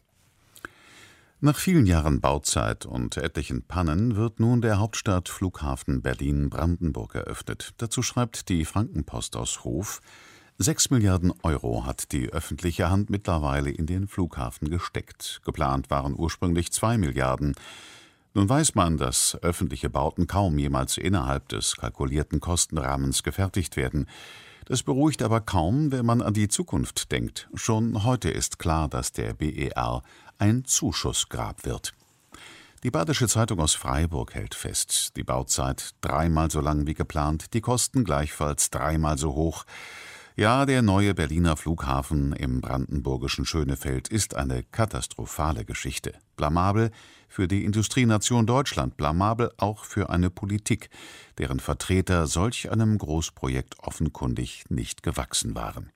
Nach vielen Jahren Bauzeit und etlichen Pannen wird nun der Hauptstadtflughafen Berlin-Brandenburg eröffnet. Dazu schreibt die Frankenpost aus Hof: Sechs Milliarden Euro hat die öffentliche Hand mittlerweile in den Flughafen gesteckt. Geplant waren ursprünglich zwei Milliarden. Nun weiß man, dass öffentliche Bauten kaum jemals innerhalb des kalkulierten Kostenrahmens gefertigt werden. Das beruhigt aber kaum, wenn man an die Zukunft denkt. Schon heute ist klar, dass der B E R ein Zuschussgrab wird. Die Badische Zeitung aus Freiburg hält fest: Die Bauzeit dreimal so lang wie geplant, die Kosten gleichfalls dreimal so hoch. Ja, der neue Berliner Flughafen im brandenburgischen Schönefeld ist eine katastrophale Geschichte. Blamabel für die Industrienation Deutschland, blamabel auch für eine Politik, deren Vertreter solch einem Großprojekt offenkundig nicht gewachsen waren.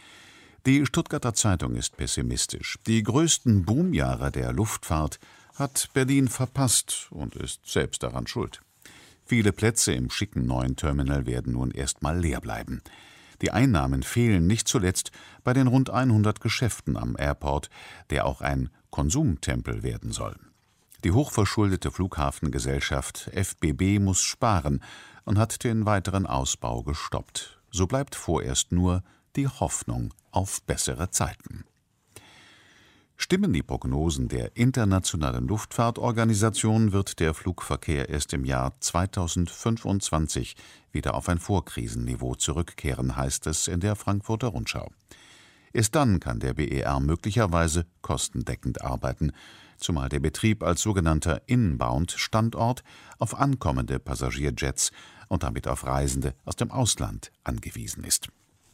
Die Stuttgarter Zeitung ist pessimistisch. Die größten Boomjahre der Luftfahrt hat Berlin verpasst und ist selbst daran schuld. Viele Plätze im schicken neuen Terminal werden nun erstmal leer bleiben. Die Einnahmen fehlen nicht zuletzt bei den rund hundert Geschäften am Airport, der auch ein Konsumtempel werden soll. Die hochverschuldete Flughafengesellschaft F B B muss sparen und hat den weiteren Ausbau gestoppt. So bleibt vorerst nur die Hoffnung auf bessere Zeiten. Stimmen die Prognosen der Internationalen Luftfahrtorganisation, wird der Flugverkehr erst im Jahr zweitausendfünfundzwanzig wieder auf ein Vorkrisenniveau zurückkehren, heißt es in der Frankfurter Rundschau. Erst dann kann der B E R möglicherweise kostendeckend arbeiten, zumal der Betrieb als sogenannter Inbound-Standort auf ankommende Passagierjets und damit auf Reisende aus dem Ausland angewiesen ist.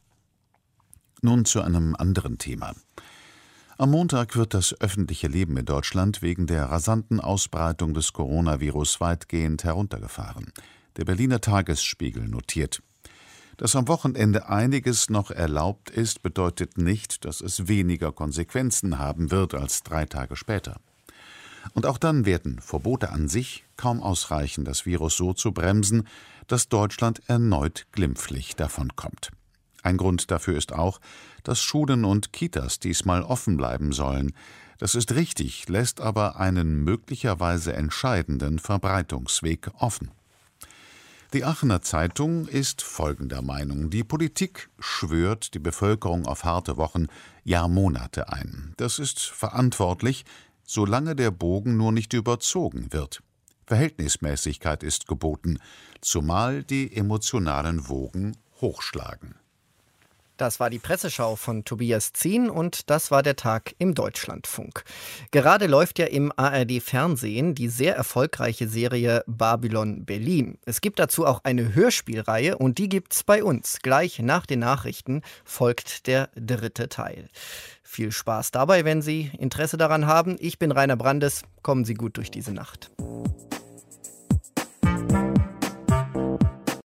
Nun zu einem anderen Thema. Am Montag wird das öffentliche Leben in Deutschland wegen der rasanten Ausbreitung des Coronavirus weitgehend heruntergefahren. Der Berliner Tagesspiegel notiert: Dass am Wochenende einiges noch erlaubt ist, bedeutet nicht, dass es weniger Konsequenzen haben wird als drei Tage später. Und auch dann werden Verbote an sich kaum ausreichen, das Virus so zu bremsen, dass Deutschland erneut glimpflich davonkommt. Ein Grund dafür ist auch, dass Schulen und Kitas diesmal offen bleiben sollen. Das ist richtig, lässt aber einen möglicherweise entscheidenden Verbreitungsweg offen. Die Aachener Zeitung ist folgender Meinung: Die Politik schwört die Bevölkerung auf harte Wochen, ja Monate ein. Das ist verantwortlich, solange der Bogen nur nicht überzogen wird. Verhältnismäßigkeit ist geboten, zumal die emotionalen Wogen hochschlagen. Das war die Presseschau von Tobias Zien und das war der Tag im Deutschlandfunk. Gerade läuft ja im A R D-Fernsehen die sehr erfolgreiche Serie Babylon Berlin. Es gibt dazu auch eine Hörspielreihe und die gibt's bei uns. Gleich nach den Nachrichten folgt der dritte Teil. Viel Spaß dabei, wenn Sie Interesse daran haben. Ich bin Rainer Brandes. Kommen Sie gut durch diese Nacht.